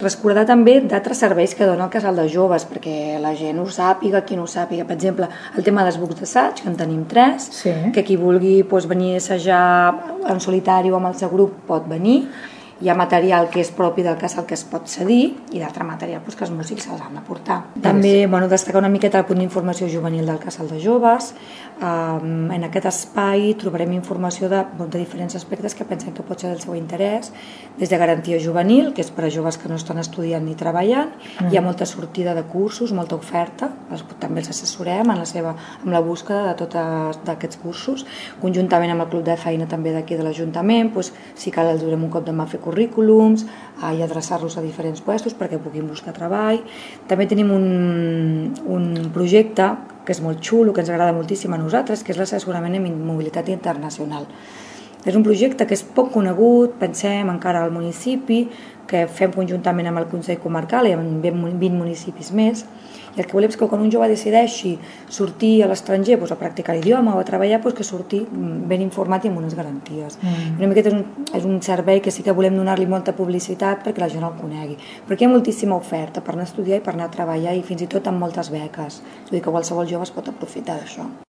Recordar també d'altres serveis que dona el casal de joves, perquè la gent ho sàpiga, qui no ho sàpiga. Per exemple, el tema dels bucs d'assaig, que en tenim 3, que qui vulgui venir a assajar en solitari o amb el seu grup pot venir. Hi ha material que és propi del casal que es pot cedir i d'altre material que els músics se'ls han de portar. També destacar una miqueta el punt d'informació juvenil del casal de joves. En aquest espai trobarem informació de diferents aspectes que pensem que pot ser del seu interès, des de garantia juvenil, que és per a joves que no estan estudiant ni treballant. Hi ha molta sortida de cursos, molta oferta, també els assessorem amb la búsqueda de tots aquests cursos, conjuntament amb el club de feina també d'aquí de l'Ajuntament. Si cal els durem un cop de mà a fer currículums i adreçar-los a diferents puestos perquè puguin buscar treball. També tenim un projecte que és molt xulo, que ens agrada moltíssim a nosaltres, que és l'assessorament en mobilitat internacional. És un projecte que és poc conegut, pensem encara al municipi, que fem conjuntament amb el Consell Comarcal i amb 20 municipis més, i el que volem és que quan un jove decideixi sortir a l'estranger a practicar l'idioma o a treballar, que surti ben informat i amb unes garanties. Una miqueta és un servei que sí que volem donar-li molta publicitat perquè la gent el conegui, perquè hi ha moltíssima oferta per anar a estudiar i per anar a treballar i fins i tot amb moltes beques, vull dir que qualsevol jove es pot aprofitar d'això.